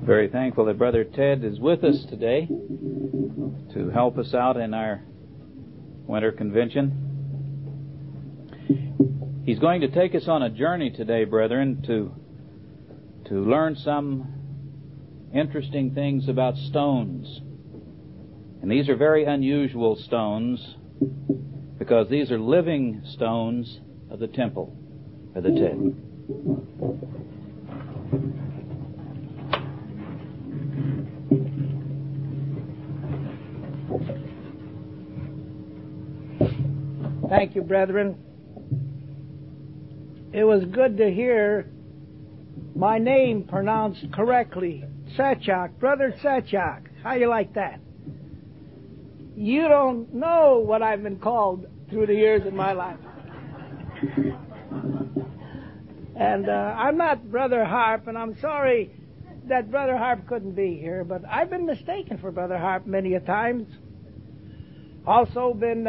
Very thankful that Brother Ted is with us today to help us out in our winter convention. He's going to take us on a journey today, brethren, to learn some interesting things about stones. And these are very unusual stones because these are living stones of the temple. Brother Ted. Thank you, brethren. It was good to hear my name pronounced correctly. Sachak, Brother Sachak. How you like that? You don't know what I've been called through the years of my life. And I'm not Brother Harp, and I'm sorry that Brother Harp couldn't be here, but I've been mistaken for Brother Harp many a times. Also been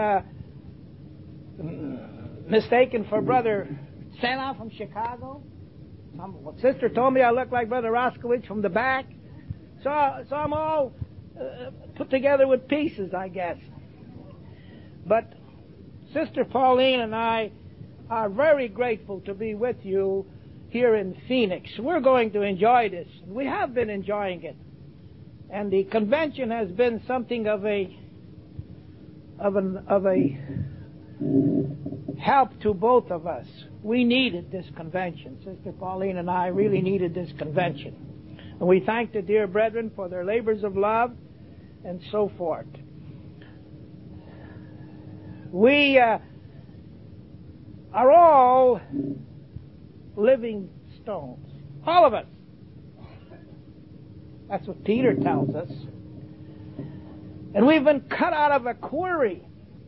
mistaken for Brother Sena from Chicago. Some sister told me I look like Brother Roskowitz from the back. So I'm all put together with pieces, I guess. But Sister Pauline and I are very grateful to be with you here in Phoenix. We're going to enjoy this. We have been enjoying it. And the convention has been something of a help to both of us. We needed this convention. Sister Pauline and I really needed this convention. And we thank the dear brethren for their labors of love and so forth. We are all living stones. All of us. That's what Peter tells us. And we've been cut out of a quarry.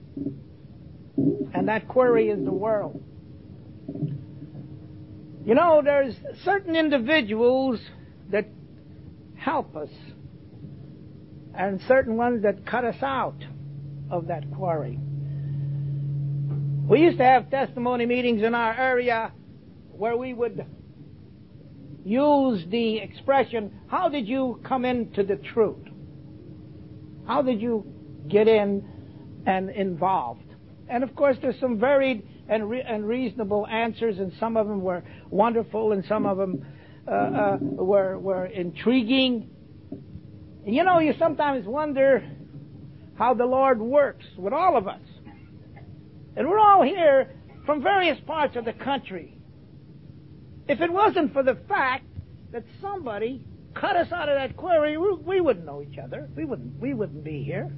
And that quarry is the world. You know, there's certain individuals that help us and certain ones that cut us out of that quarry. We used to have testimony meetings in our area where we would use the expression, how did you come into the truth? How did you get in and involved? And of course, there's some varied and reasonable answers, and some of them were wonderful, and some of them were intriguing. You know, you sometimes wonder how the Lord works with all of us. And we're all here from various parts of the country. If it wasn't for the fact that somebody cut us out of that quarry, we wouldn't know each other. We wouldn't be here.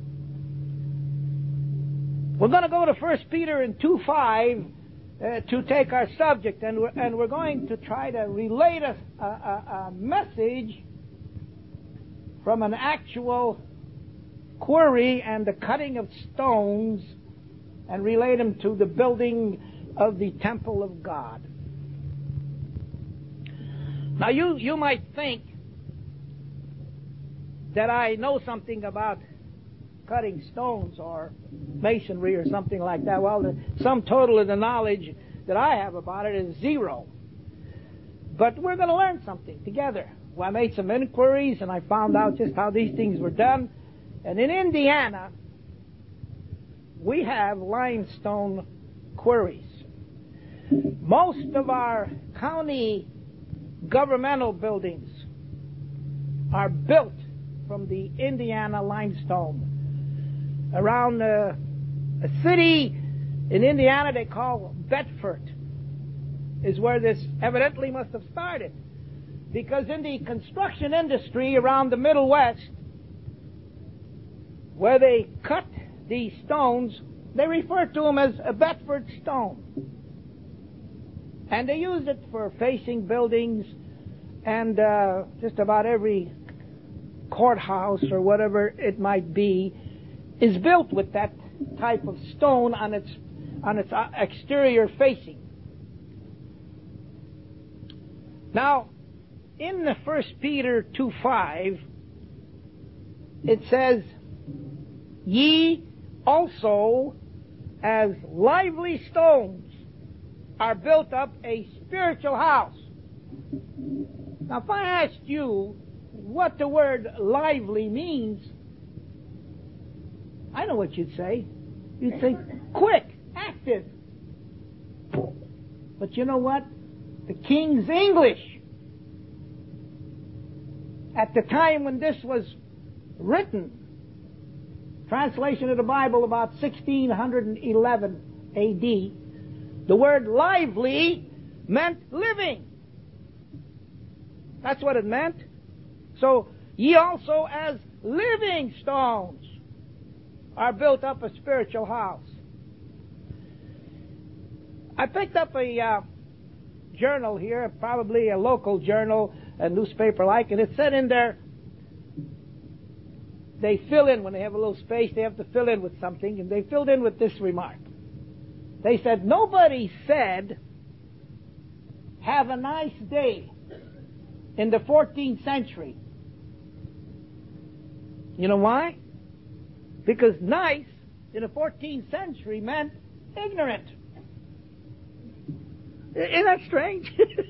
We're going to go to 1 Peter 2:5 to take our subject, and we're going to try to relate a message from an actual quarry and the cutting of stones, and relate them to the building of the temple of God. Now, you might think that I know something about cutting stones or masonry or something like that. Well, the sum total of the knowledge that I have about it is zero. But we're going to learn something together. Well, I made some inquiries, and I found out just how these things were done. And in Indiana, we have limestone quarries. Most of our county governmental buildings are built from the Indiana limestone. Around a city in Indiana they call Bedford is where this evidently must have started. Because in the construction industry around the Middle West, where they cut these stones, they refer to them as a Bedford stone. And they use it for facing buildings, and just about every courthouse or whatever it might be is built with that type of stone on its exterior facing. Now, in the 1 Peter 2:5, it says, "Ye also, as lively stones, are built up a spiritual house." Now, if I asked you, what the word lively means, I know what you'd say. You'd say quick, active. But you know what? The King's English, at the time when this was written, translation of the Bible about 1611 A.D., the word lively meant living. That's what it meant. So, ye also as living stones are built up a spiritual house. I picked up a journal here, probably a local journal, a newspaper like, and it said in there, they fill in, when they have a little space, they have to fill in with something, and they filled in with this remark. They said, nobody said, have a nice day in the 14th century. You know why? Because nice in the 14th century meant ignorant. Isn't that strange?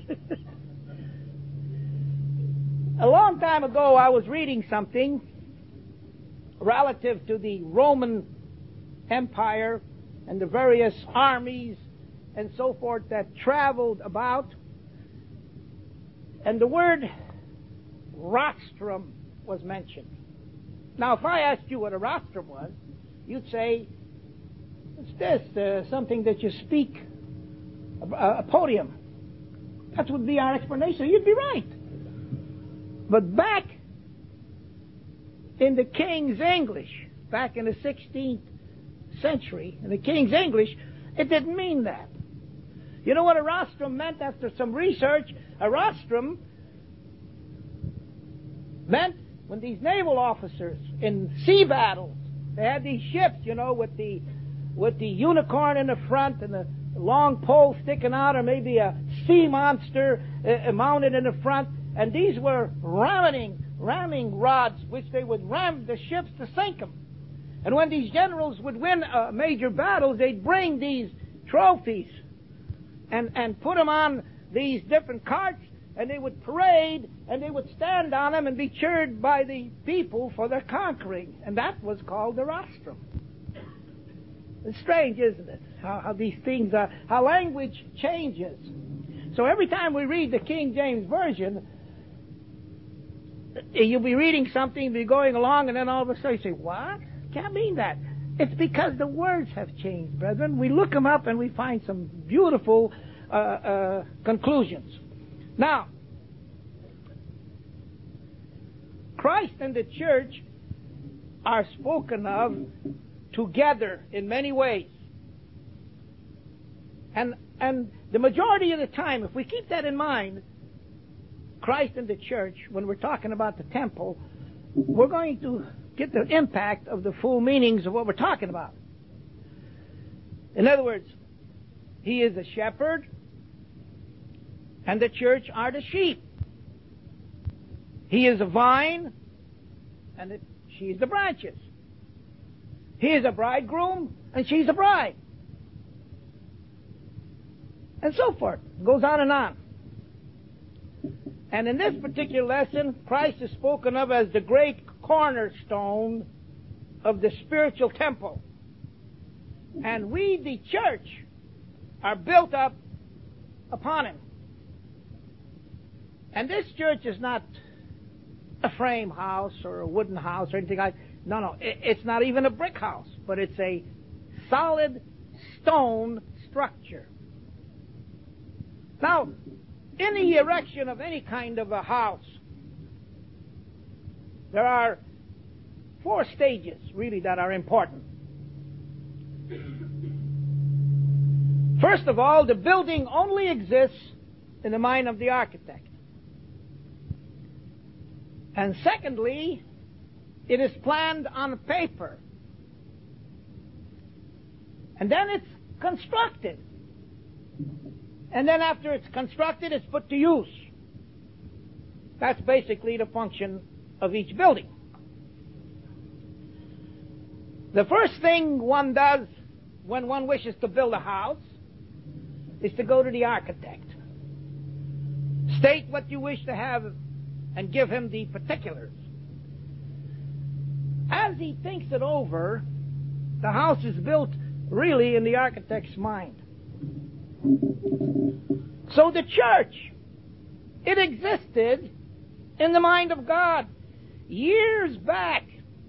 A long time ago, I was reading something relative to the Roman Empire and the various armies and so forth that traveled about. And the word rostrum was mentioned. Now, if I asked you what a rostrum was, you'd say, it's this, something that you speak, a podium. That would be our explanation. You'd be right. But back in the King's English, back in the 16th century, in the King's English, it didn't mean that. You know what a rostrum meant after some research? A rostrum meant when these naval officers in sea battles, they had these ships, you know, with the unicorn in the front and the long pole sticking out, or maybe a sea monster mounted in the front, and these were ramming rods which they would ram the ships to sink them. And when these generals would win major battles, they'd bring these trophies and put them on these different carts, and they would parade, and they would stand on them and be cheered by the people for their conquering. And that was called the rostrum. It's strange, isn't it? How these things are, how language changes. So every time we read the King James Version, you'll be reading something, be going along, and then all of a sudden you say, what? Can't mean that. It's because the words have changed, brethren. We look them up and we find some beautiful conclusions. Now, Christ and the church are spoken of together in many ways. And the majority of the time, if we keep that in mind, Christ and the church, when we're talking about the temple, we're going to get the impact of the full meanings of what we're talking about. In other words, He is a shepherd, and the church are the sheep. He is a vine, and she's the branches. He is a bridegroom, and she's a bride. And so forth. It goes on and on. And in this particular lesson, Christ is spoken of as the great cornerstone of the spiritual temple. And we, the church, are built up upon Him. And this church is not a frame house or a wooden house or anything like that. No. It's not even a brick house, but it's a solid stone structure. Now, in the erection of any kind of a house, there are 4 stages, really, that are important. First of all, the building only exists in the mind of the architect. And secondly, it is planned on paper. And then it's constructed. And then after it's constructed, it's put to use. That's basically the function of each building. The first thing one does when one wishes to build a house is to go to the architect. State what you wish to have and give him the particulars. As he thinks it over, the house is built really in the architect's mind. So the church, it existed in the mind of God years back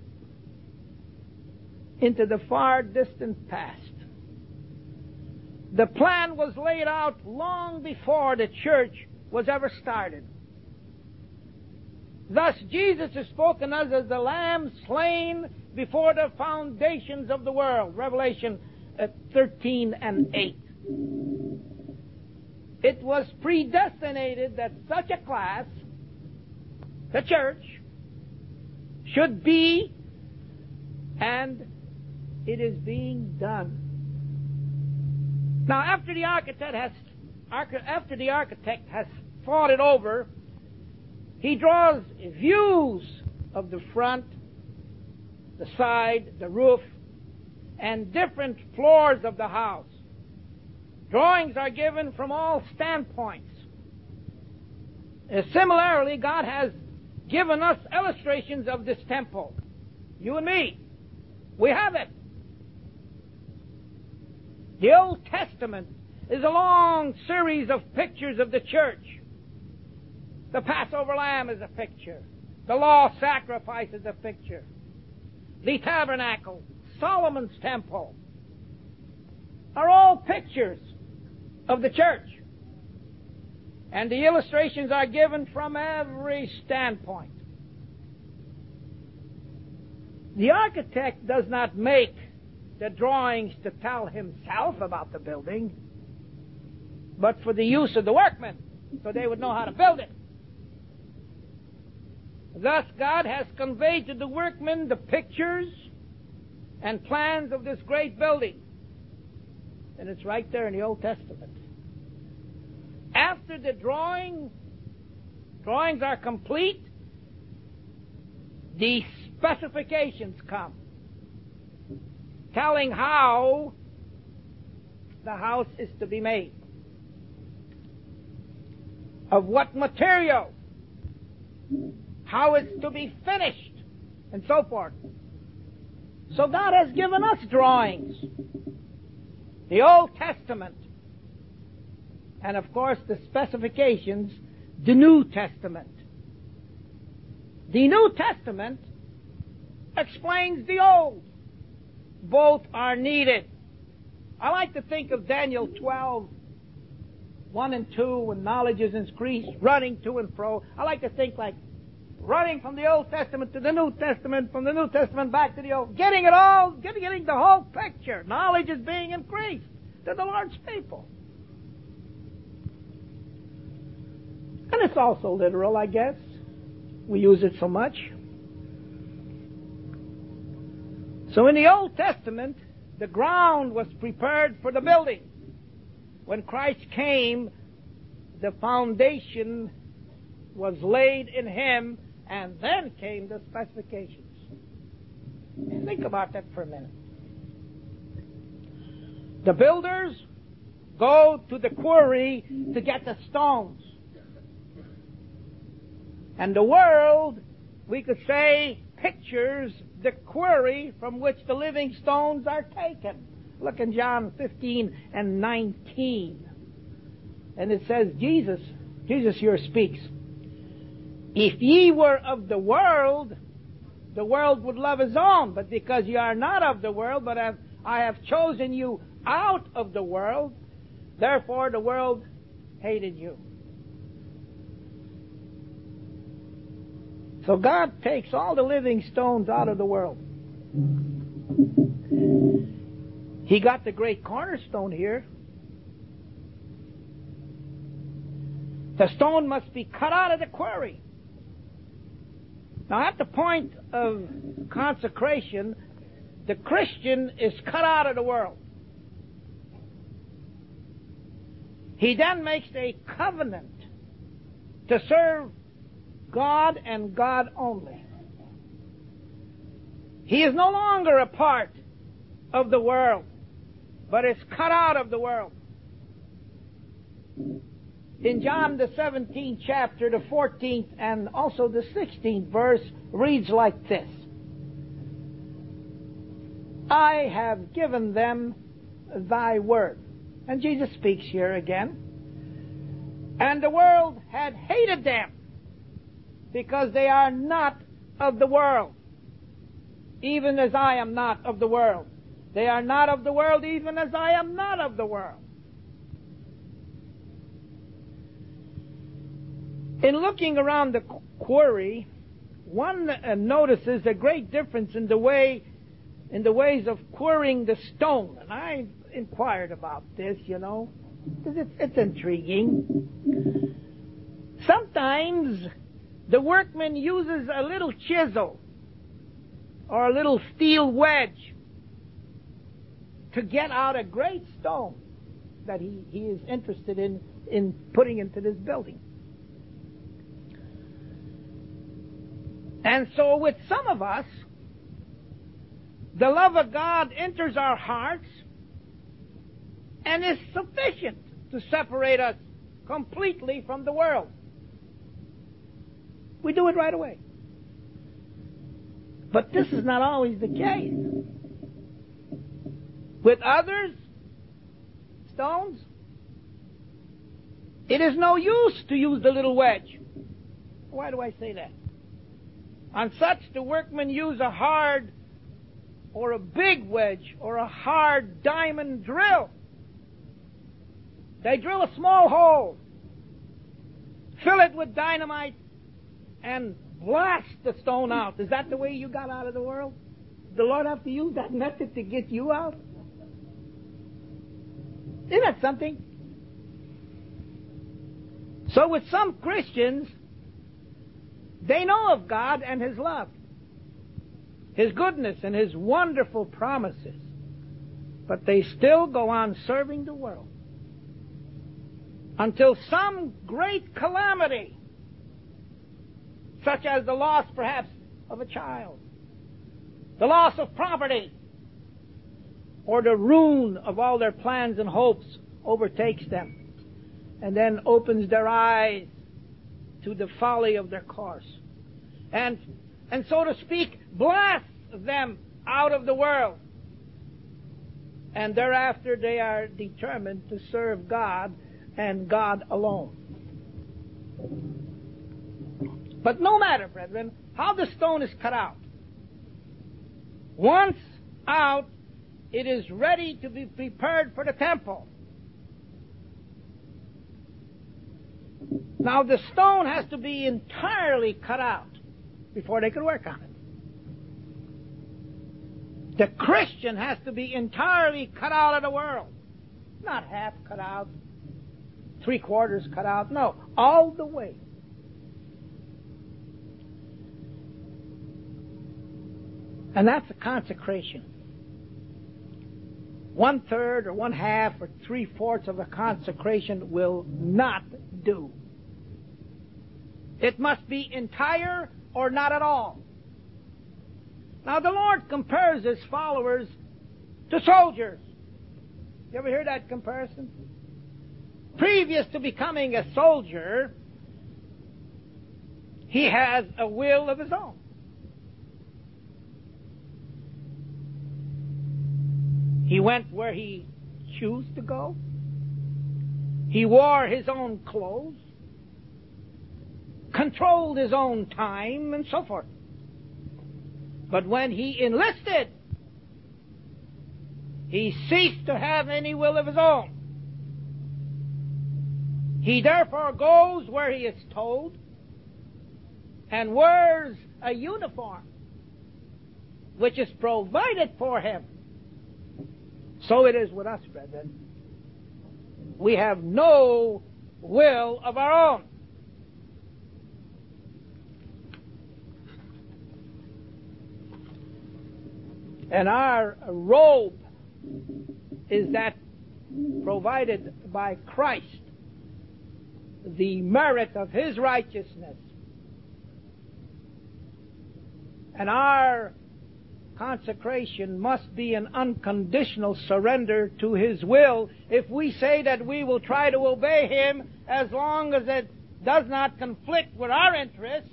into the far distant past. The plan was laid out long before the church was ever started. Thus, Jesus is spoken of as the Lamb slain before the foundations of the world. Revelation 13 and 8. It was predestinated that such a class, the church, should be, and it is being done. Now, after the architect has thought it over, he draws views of the front, the side, the roof, and different floors of the house. Drawings are given from all standpoints. Similarly, God has given us illustrations of this temple. You and me, we have it. The Old Testament is a long series of pictures of the church. The Passover lamb is a picture. The law sacrifice is a picture. The tabernacle, Solomon's temple, are all pictures of the church. And the illustrations are given from every standpoint. The architect does not make the drawings to tell himself about the building, but for the use of the workmen, so they would know how to build it. Thus, God has conveyed to the workmen the pictures and plans of this great building. And it's right there in the Old Testament. After the drawings are complete, the specifications come, telling how the house is to be made, of what material, how it's to be finished, and so forth. So God has given us drawings, the Old Testament, and of course the specifications, the New Testament. The New Testament explains the Old. Both are needed. I like to think of Daniel 12, 1 and 2, when knowledge is increased, running to and fro. I like to think like running from the Old Testament to the New Testament, from the New Testament back to the Old, getting the whole picture. Knowledge is being increased to the Lord's people. And it's also literal, I guess. We use it so much. So in the Old Testament, the ground was prepared for the building. When Christ came, the foundation was laid in Him, and then came the specifications. Think about that for a minute. The builders go to the quarry to get the stones. And the world, we could say, pictures the quarry from which the living stones are taken. Look in John 15 and 19. And it says, Jesus here speaks, "If ye were of the world would love his own. But because ye are not of the world, but I have chosen you out of the world, therefore the world hated you." So God takes all the living stones out of the world. He got the great cornerstone here. The stone must be cut out of the quarry. Now, at the point of consecration, the Christian is cut out of the world. He then makes a covenant to serve God and God only. He is no longer a part of the world, but is cut out of the world. in John the 17th chapter, the 14th and also the 16th verse reads like this. I have given them thy word. And Jesus speaks here again. And the world had hated them because they are not of the world, even as I am not of the world. They are not of the world, even as I am not of the world. In looking around the quarry, one notices a great difference in the ways of quarrying the stone. And I inquired about this, because it's intriguing. Sometimes the workman uses a little chisel or a little steel wedge to get out a great stone that he is interested in putting into this building. And so with some of us, the love of God enters our hearts and is sufficient to separate us completely from the world. We do it right away. But this is not always the case. With others, stones, it is no use to use the little wedge. Why do I say that? On such, the workmen use a hard or a big wedge or a hard diamond drill. They drill a small hole, fill it with dynamite, and blast the stone out. Is that the way you got out of the world? Did the Lord have to use that method to get you out? Isn't that something? So with some Christians, they know of God and His love, His goodness and His wonderful promises, but they still go on serving the world until some great calamity, such as the loss perhaps of a child, the loss of property, or the ruin of all their plans and hopes overtakes them, and then opens their eyes to the folly of their course, and so to speak, blasts them out of the world. And thereafter they are determined to serve God and God alone. But no matter, brethren, how the stone is cut out, once out, it is ready to be prepared for the temple. Now, the stone has to be entirely cut out before they can work on it. The Christian has to be entirely cut out of the world. Not half cut out, 3/4 cut out. No, all the way. And that's a consecration. 1/3 or 1/2 or 3/4 of a consecration will not do. It must be entire or not at all. Now, the Lord compares His followers to soldiers. You ever hear that comparison? Previous to becoming a soldier, he has a will of his own. He went where he chose to go. He wore his own clothes, controlled his own time, and so forth. But when he enlisted, he ceased to have any will of his own. He therefore goes where he is told and wears a uniform which is provided for him. So it is with us, brethren. We have no will of our own. And our robe is that provided by Christ, the merit of His righteousness. And our consecration must be an unconditional surrender to His will. If we say that we will try to obey Him as long as it does not conflict with our interests,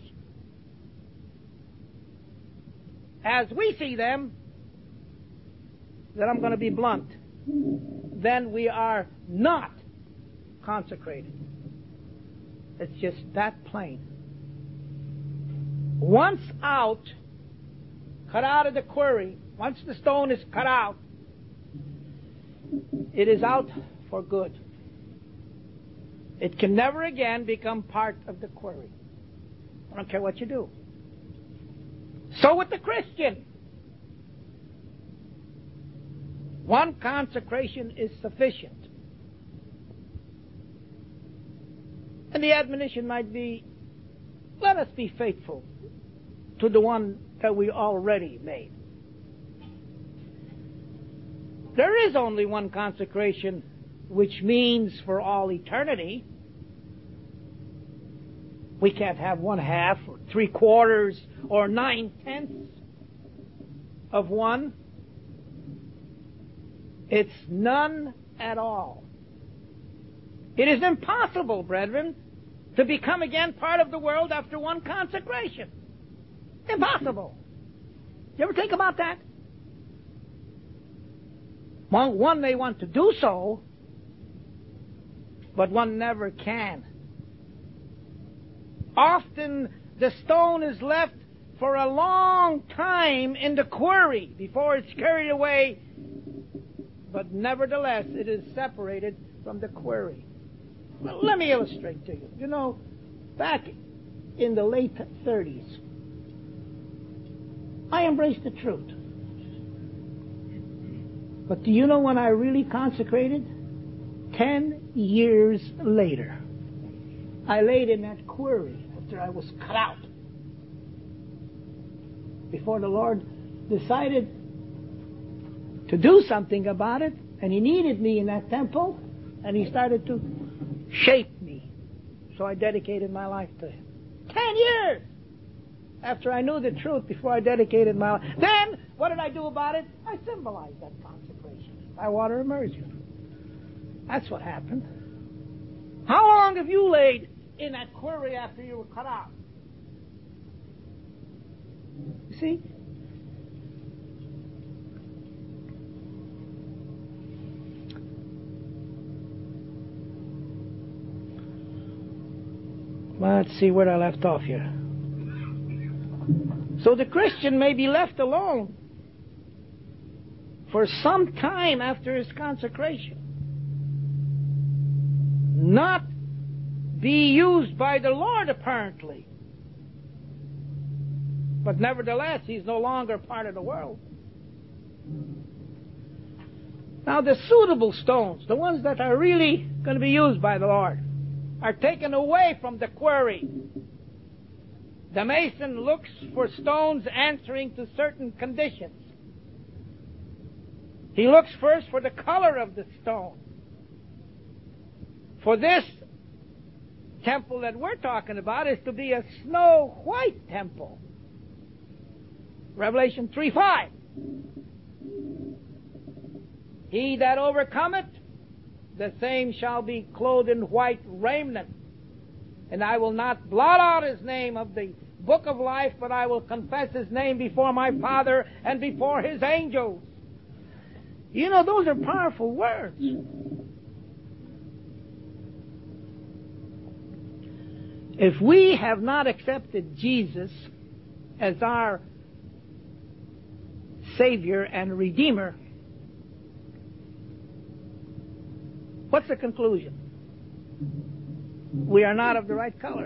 as we see them, then I'm going to be blunt, then we are not consecrated. It's just that plain. Once out, cut out of the quarry, once the stone is cut out, it is out for good. It can never again become part of the quarry. I don't care what you do. So with the Christian. One consecration is sufficient. And the admonition might be, let us be faithful to the one that we already made. There is only one consecration, which means for all eternity. We can't have 1/2 or 3/4 or 9/10 of one. It's none at all. It is impossible, brethren, to become again part of the world after one consecration. Impossible. You ever think about that? One may want to do so, but one never can. Often the stone is left for a long time in the quarry before it's carried away, but nevertheless it is separated from the quarry. Well, let me illustrate to you. You know, back in the late 30s, I embraced the truth. But do you know when I really consecrated? 10 years later. I laid in that quarry after I was cut out. Before the Lord decided to do something about it, and He needed me in that temple, and He started to shape me. So I dedicated my life to Him. 10 years after I knew the truth, before I dedicated my life. Then, what did I do about it? I symbolized that consecration by water immersion. That's what happened. How long have you laid in that quarry after you were cut out? You see? Well, let's see where I left off here. So the Christian may be left alone for some time after his consecration. Not be used by the Lord, apparently. But nevertheless, he's no longer part of the world. Now, the suitable stones, the ones that are really going to be used by the Lord, are taken away from the quarry. The mason looks for stones answering to certain conditions. He looks first for the color of the stone. For this temple that we're talking about is to be a snow white temple. Revelation 3:5. He that overcometh, the same shall be clothed in white raiment. And I will not blot out his name of the book of life, but I will confess his name before my Father and before his angels. You know, those are powerful words. If we have not accepted Jesus as our Savior and Redeemer, what's the conclusion? We are not of the right color.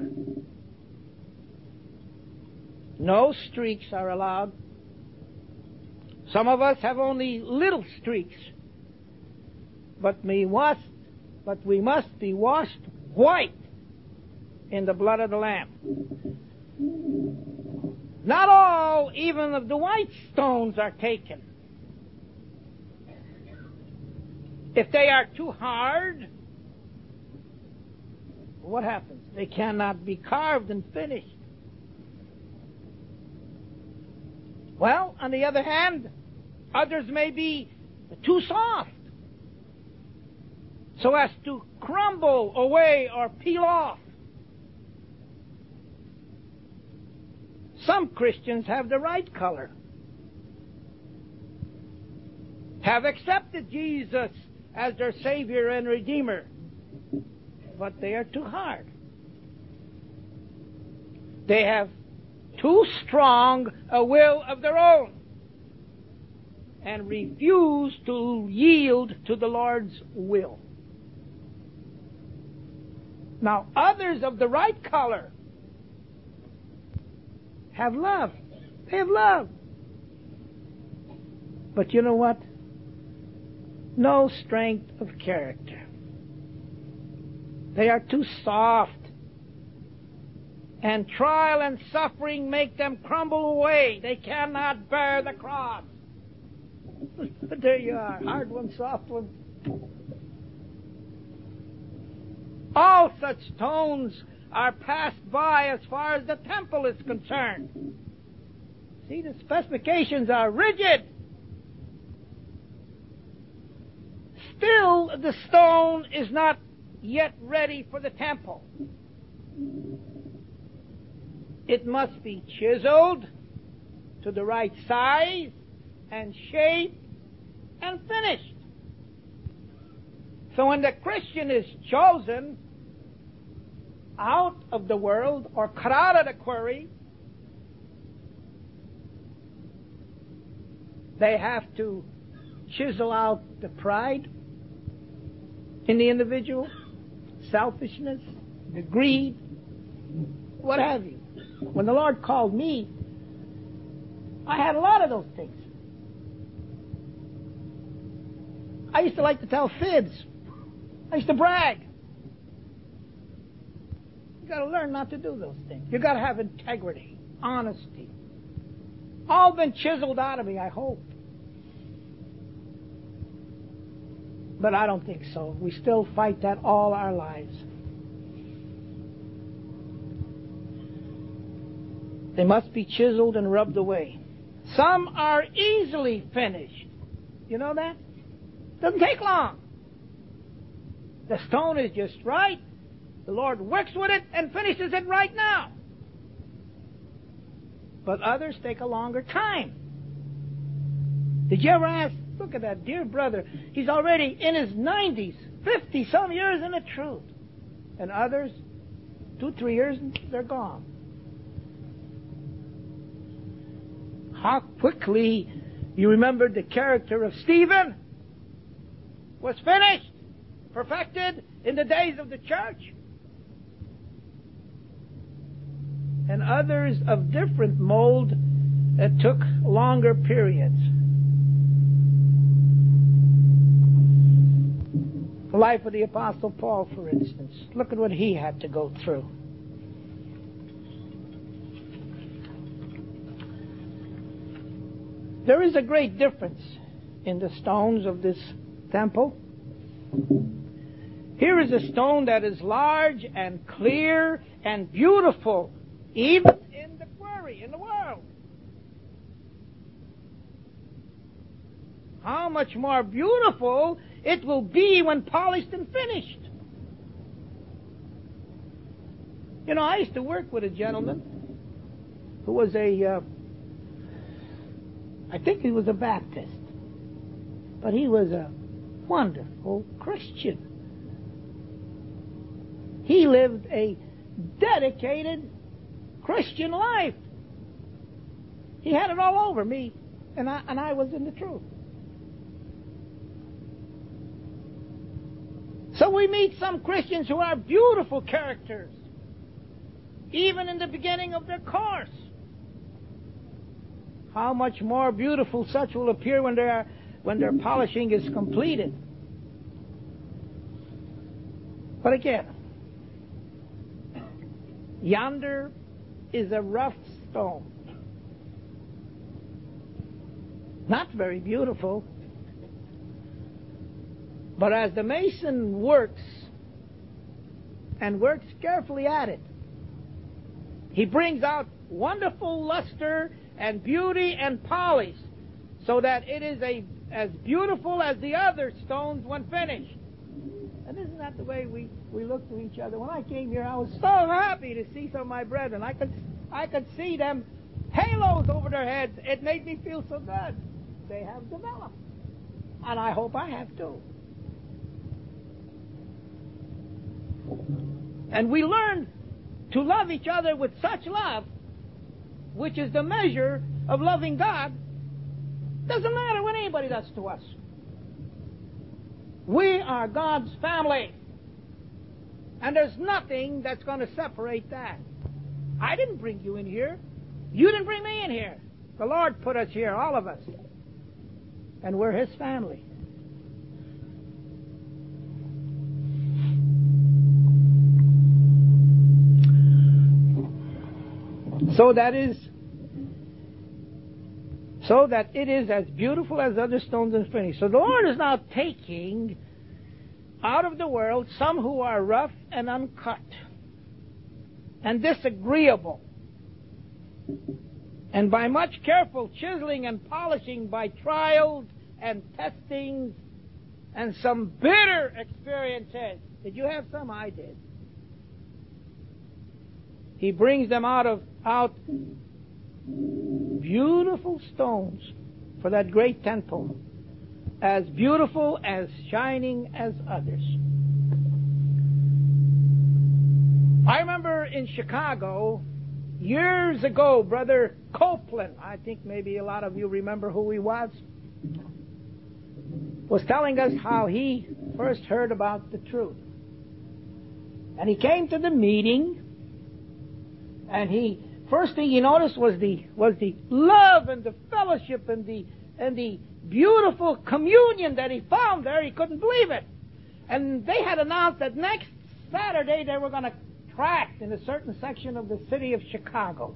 No streaks are allowed. Some of us have only little streaks. But we must be washed white in the blood of the Lamb. Not all, even of the white stones, are taken. If they are too hard, what happens? They cannot be carved and finished. Well, on the other hand, others may be too soft, so as to crumble away or peel off. Some Christians have the right color, have accepted Jesus as their Savior and Redeemer, but they are too hard. They have too strong a will of their own and refuse to yield to the Lord's will. Now, others of the right color have love. They have love. But you know what? No strength of character. They are too soft. And trial and suffering make them crumble away. They cannot bear the cross. But there you are, hard one, soft one. All such stones are passed by as far as the temple is concerned. See, the specifications are rigid. Still, the stone is not yet ready for the temple. It must be chiseled to the right size and shape and finished. So when the Christian is chosen out of the world or cut out of the quarry, they have to chisel out the pride in the individual, selfishness, the greed, what have you. When the Lord called me, I had a lot of those things. I used to like to tell fibs. I used to brag. You got to learn not to do those things. You got to have integrity, honesty. All been chiseled out of me, I hope. But I don't think so. We still fight that all our lives. They must be chiseled and rubbed away. Some are easily finished. You know that? Doesn't take long. The stone is just right. The Lord works with it and finishes it right now. But others take a longer time. Did you ever ask, look at that dear brother, he's already in his 90s, 50 some years in the truth. And others, 2-3 years, they're gone. How quickly you remembered the character of Stephen was finished, perfected in the days of the church. And others of different mold that took longer periods. The life of the Apostle Paul, for instance. Look at what he had to go through. There is a great difference in the stones of this temple. Here is a stone that is large and clear and beautiful, even in the quarry, in the world. How much more beautiful it will be when polished and finished. You know, I used to work with a gentleman who was I think he was a Baptist, but he was a wonderful Christian. He lived a dedicated Christian life. He had it all over me, and I was in the truth. So we meet some Christians who are beautiful characters, even in the beginning of their course. How much more beautiful such will appear when their polishing is completed. But again, yonder is a rough stone. Not very beautiful. But as the mason works, and works carefully at it, he brings out wonderful luster and beauty and polish, so that it is as beautiful as the other stones when finished. And isn't that the way we look to each other? When I came here, I was so happy to see some of my brethren. I could see them halos over their heads. It made me feel so good. They have developed. And I hope I have too. And we learn to love each other with such love, which is the measure of loving God. Doesn't matter what anybody does to us. We are God's family. And there's nothing that's going to separate that. I didn't bring you in here. You didn't bring me in here. The Lord put us here, all of us. And we're His family. So that it is as beautiful as other stones and finished. So the Lord is now taking out of the world some who are rough and uncut and disagreeable. And by much careful chiseling and polishing, by trials and testings and some bitter experiences. Did you have some? I did. He brings them out beautiful stones for that great temple, as beautiful, as shining as others. I remember in Chicago, years ago, Brother Copeland, I think maybe a lot of you remember who he was telling us how he first heard about the truth. And he came to the meeting, and first thing he noticed was the love and the fellowship and the beautiful communion that he found there. He couldn't believe it. And they had announced that next Saturday they were going to tract in a certain section of the city of Chicago.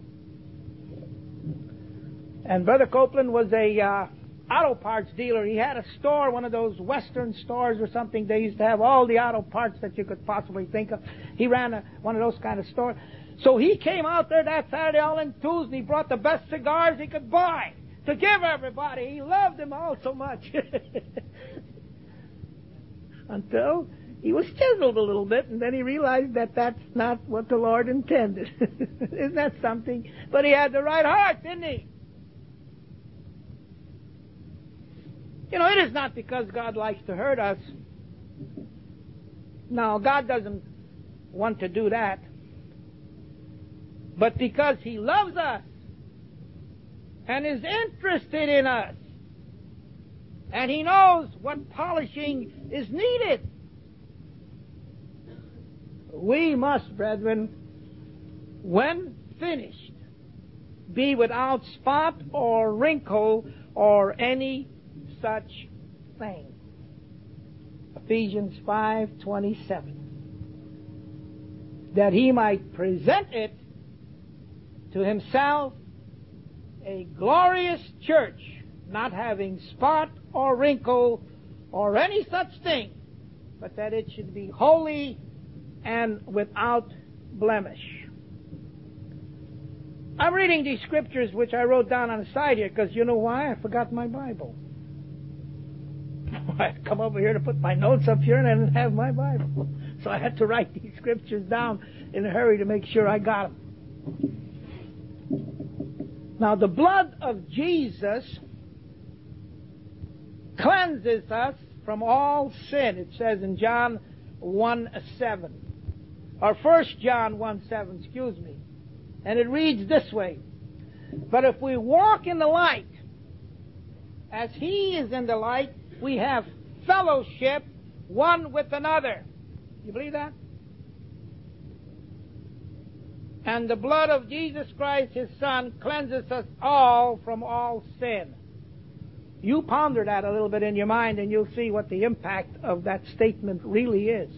And Brother Copeland was a auto parts dealer. He had a store, one of those Western stores or something. They used to have all the auto parts that you could possibly think of. He ran one of those kind of stores. So he came out there that Saturday all enthused, and he brought the best cigars he could buy to give everybody. He loved them all so much. Until he was chiseled a little bit, and then he realized that that's not what the Lord intended. Isn't that something? But he had the right heart, didn't he? You know, it is not because God likes to hurt us. No, God doesn't want to do that. But because He loves us and is interested in us, and He knows what polishing is needed, we must, brethren, when finished, be without spot or wrinkle or any such thing. Ephesians 5:27. That He might present it to Himself a glorious church, not having spot or wrinkle or any such thing, but that it should be holy and without blemish. I'm reading these scriptures which I wrote down on the side here because you know why? I forgot my Bible. I had to come over here to put my notes up here and I didn't have my Bible. So I had to write these scriptures down in a hurry to make sure I got them. Now, the blood of Jesus cleanses us from all sin. It says in John 1:7. Or 1 John 1:7, excuse me. And it reads this way. But if we walk in the light, as He is in the light, we have fellowship one with another. You believe that? And the blood of Jesus Christ, His Son, cleanses us all from all sin. You ponder that a little bit in your mind and you'll see what the impact of that statement really is.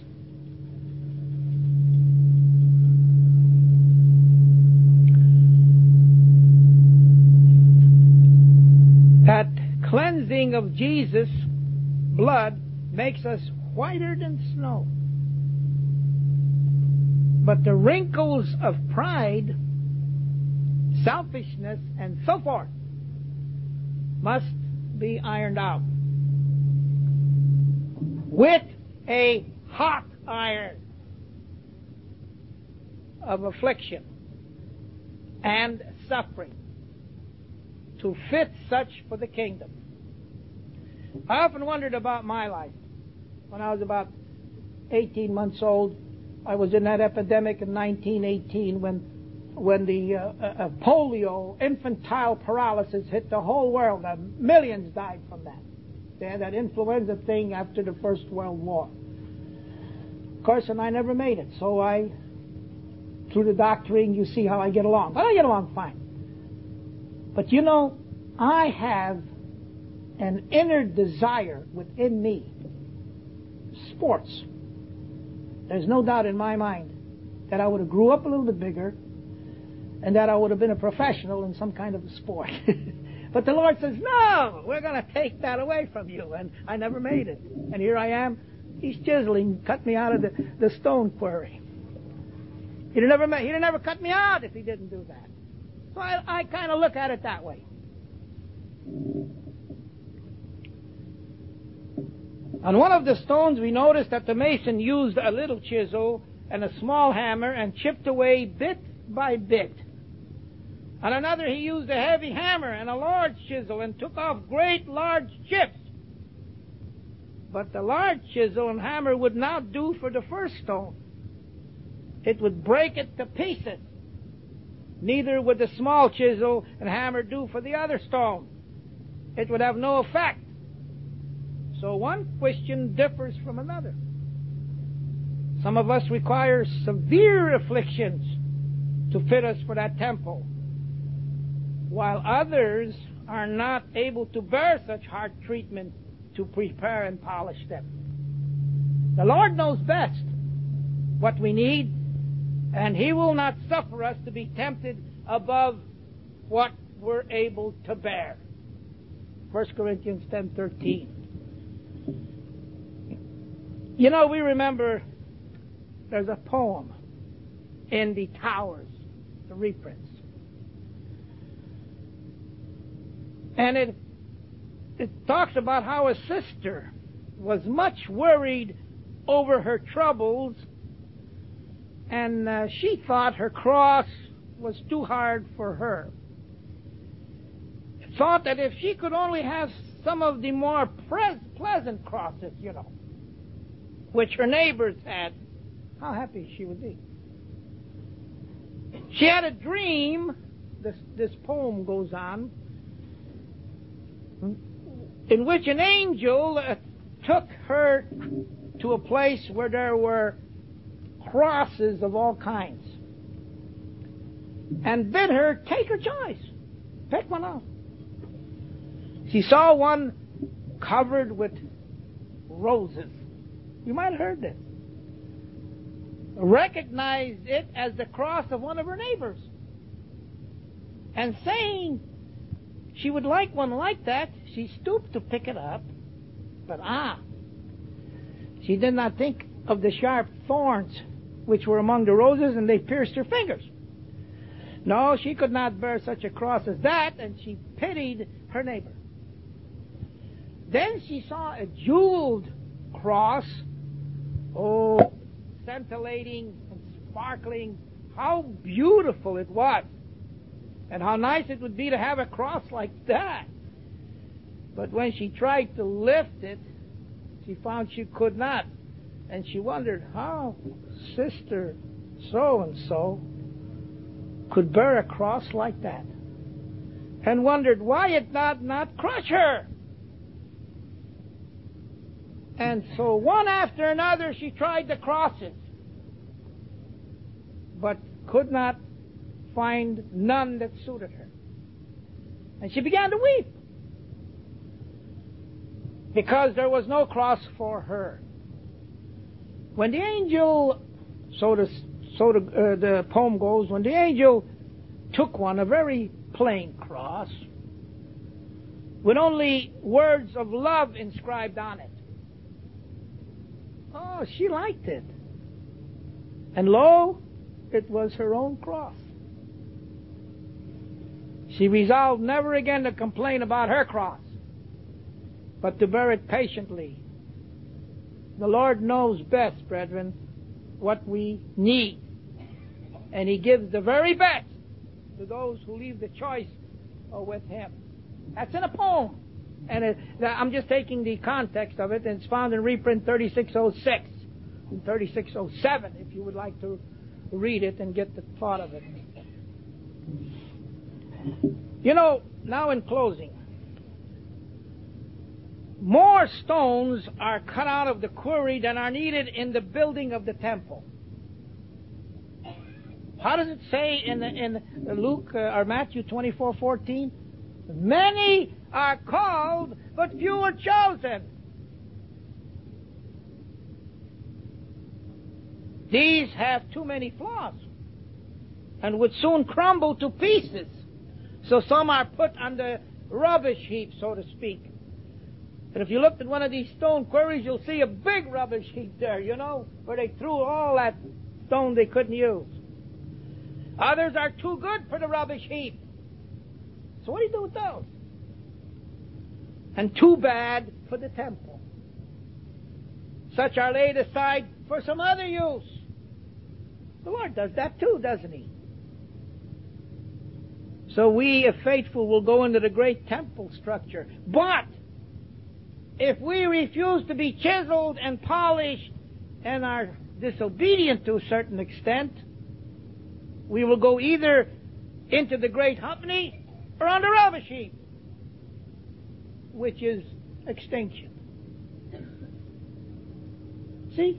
That cleansing of Jesus' blood makes us whiter than snow. But the wrinkles of pride selfishness, and so forth must be ironed out with a hot iron of affliction and suffering to fit such for the kingdom. I often wondered about my life. When I was about 18 months old, I was in that epidemic in 1918 when the polio, infantile paralysis hit the whole world. Millions died from that. They had that influenza thing after the First World War. Of course, and I never made it, so through the doctoring, you see how I get along. But I get along fine. But you know, I have an inner desire within me. Sports. There's no doubt in my mind that I would have grew up a little bit bigger and that I would have been a professional in some kind of a sport. But the Lord says, no, we're going to take that away from you. And I never made it. And here I am. He's chiseling, cut me out of the stone quarry. He'd have never cut me out if he didn't do that. So I kind of look at it that way. On one of the stones, we noticed that the mason used a little chisel and a small hammer and chipped away bit by bit. On another, he used a heavy hammer and a large chisel and took off great large chips. But the large chisel and hammer would not do for the first stone. It would break it to pieces. Neither would the small chisel and hammer do for the other stone. It would have no effect. So one Christian differs from another. Some of us require severe afflictions to fit us for that temple, while others are not able to bear such hard treatment to prepare and polish them. The Lord knows best what we need, and He will not suffer us to be tempted above what we're able to bear. 1 Corinthians 10:13. You know, we remember there's a poem in the Towers, the reprints. And it talks about how a sister was much worried over her troubles, and she thought her cross was too hard for her. Thought that if she could only have some of the more pleasant crosses, you know, which her neighbors had, how happy she would be. She had a dream, this poem goes on, in which an angel took her to a place where there were crosses of all kinds and bid her take her choice, pick one out. She saw one covered with roses. You might have heard this. Recognized it as the cross of one of her neighbors. And saying she would like one like that, she stooped to pick it up. But she did not think of the sharp thorns which were among the roses, and they pierced her fingers. No, she could not bear such a cross as that, and she pitied her neighbor. Then she saw a jeweled cross, scintillating and sparkling. How beautiful it was, and how nice it would be to have a cross like that. But when she tried to lift it, she found she could not, and she wondered how Sister so-and-so could bear a cross like that, and wondered why it not crush her. And so one after another she tried the crosses, but could not find none that suited her. And she began to weep because there was no cross for her. When the angel, the poem goes, when the angel took one, a very plain cross, with only words of love inscribed on it, she liked it. And lo, it was her own cross. She resolved never again to complain about her cross, but to bear it patiently. The Lord knows best, brethren, what we need. And He gives the very best to those who leave the choice with Him. That's in a poem. And I'm just taking the context of it, and it's found in reprint 3606 and 3607, if you would like to read it and get the thought of it. You know, now in closing, more stones are cut out of the quarry than are needed in the building of the temple. How does it say in Luke or Matthew 24:14? Many are called, but few are chosen. These have too many flaws and would soon crumble to pieces. So some are put on the rubbish heap, so to speak. And if you looked at one of these stone quarries, you'll see a big rubbish heap there, you know, where they threw all that stone they couldn't use. Others are too good for the rubbish heap. So what do you do with those? And too bad for the temple. Such are laid aside for some other use. The Lord does that too, doesn't He? So we, if faithful, will go into the great temple structure. But if we refuse to be chiseled and polished and are disobedient to a certain extent, we will go either into the great company or on the rubbish heap, which is extinction. See?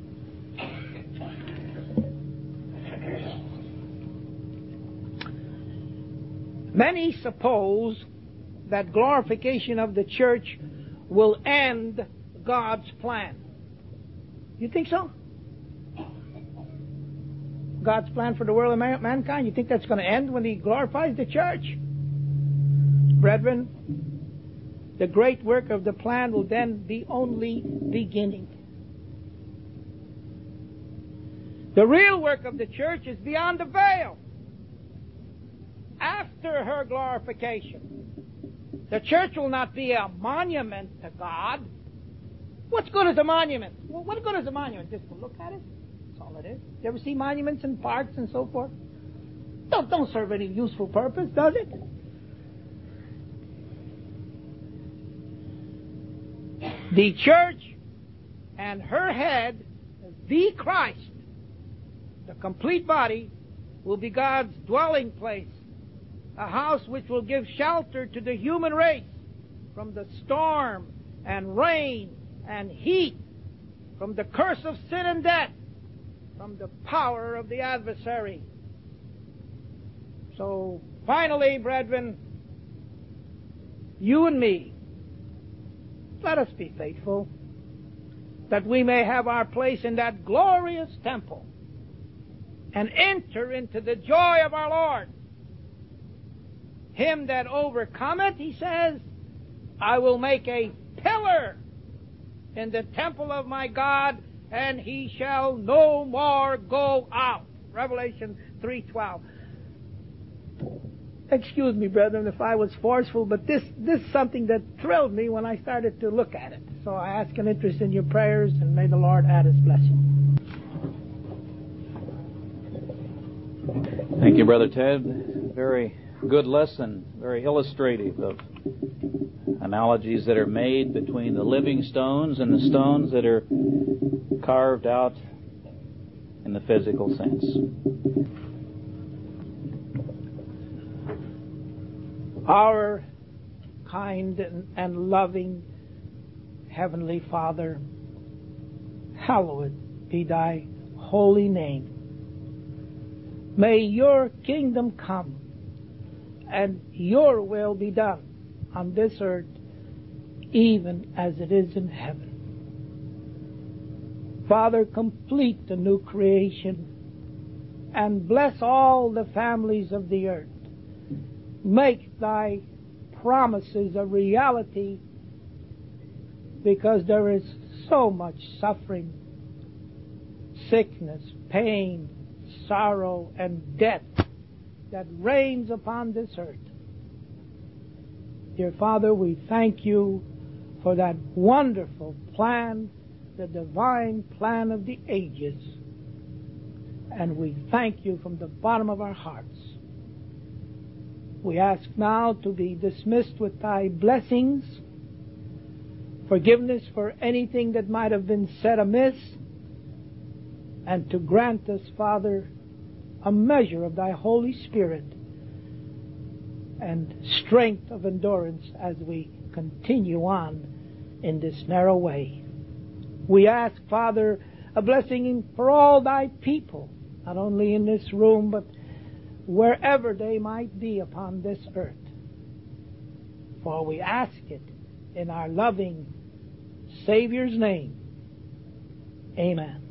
Many suppose that glorification of the church will end God's plan. You think so? God's plan for the world of mankind, you think that's going to end when He glorifies the church? Brethren, the great work of the plan will then be only beginning. The real work of the church is beyond the veil. After her glorification, the church will not be a monument to God. What's good as a monument? Well, what good is a monument? Just to look at it? That's all it is. You ever see monuments in parks and so forth? Don't serve any useful purpose, does it? The church and her head, the Christ, the complete body, will be God's dwelling place, a house which will give shelter to the human race from the storm and rain and heat, from the curse of sin and death, from the power of the adversary. So, finally, brethren, you and me, let us be faithful, that we may have our place in that glorious temple and enter into the joy of our Lord. Him that overcometh, He says, I will make a pillar in the temple of my God, and he shall no more go out. Revelation 3:12. Excuse me, brethren, if I was forceful, but this is something that thrilled me when I started to look at it. So I ask an interest in your prayers, and may the Lord add His blessing. Thank you, Brother Ted. Very good lesson, very illustrative of analogies that are made between the living stones and the stones that are carved out in the physical sense. Our kind and loving Heavenly Father, hallowed be Thy holy name. May Your kingdom come and Your will be done on this earth, even as it is in heaven. Father, complete the new creation and bless all the families of the earth. Make Thy promises a reality, because there is so much suffering, sickness, pain, sorrow, and death that reigns upon this earth. Dear Father, we thank you for that wonderful plan, the divine plan of the ages. And we thank you from the bottom of our hearts. We ask now to be dismissed with thy blessings, forgiveness for anything that might have been said amiss, and to grant us, Father, a measure of thy Holy Spirit and strength of endurance as we continue on in this narrow way. We ask, Father, a blessing for all thy people, not only in this room, but wherever they might be upon this earth. For we ask it in our loving Savior's name. Amen.